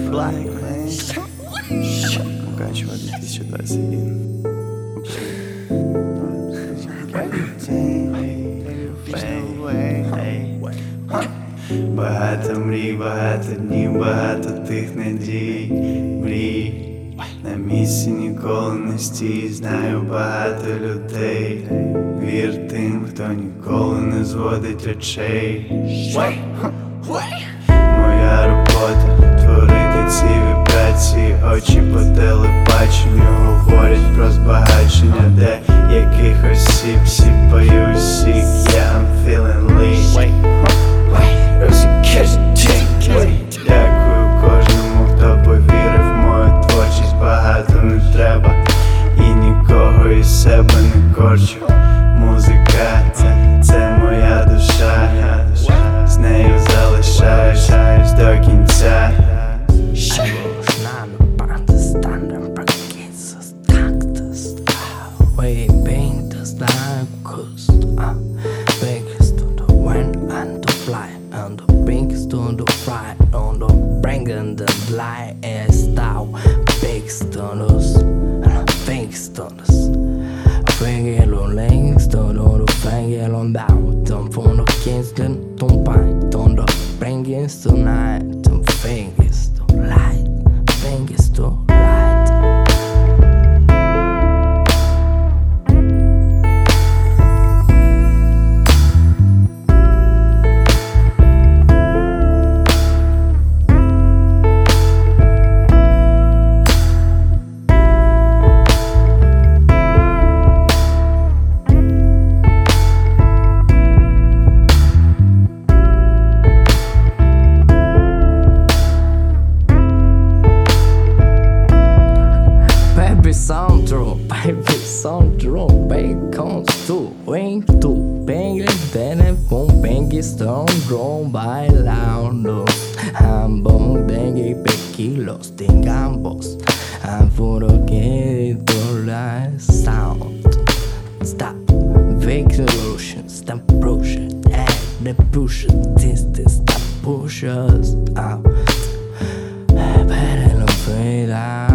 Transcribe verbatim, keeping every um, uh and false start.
Мукачево две тысячи двадцать один. Багато мрій, багато днів, багато тих надій, мрій. На місці ніколи не стій, знаю багато людей. Вір тим, хто ніколи не зводить очей. Моя робота — творити ці вібрації. Очі по телебаченню говорять про збагачення, де якихось осіб сіпаю всіх. Yeah, I'm feeling lean. Дякую кожному, хто повірив в мою творчість. Багато не треба і нікого із себе не корчу. Музика — це, це моя душа, з нею залишаюсь до кінця. And the biggest on the fry, on the bringing the light and style, biggest on us, and the biggest on us. Finger on links, don't know the finger on down, don't phone the Kingston, don't bite, don't the bringing tonight, don't fingers to light, fingers to light. Soundtrack, baby, soundtrack, bacon stew, wing to bang, then a boom, bang, stone, grown by loud. I'm bone, bang, kilos, thing ambos. I'm for the game to light sound. Stop, fake solution, stop pushing, and the push distance, stop push us out. Better not fade out.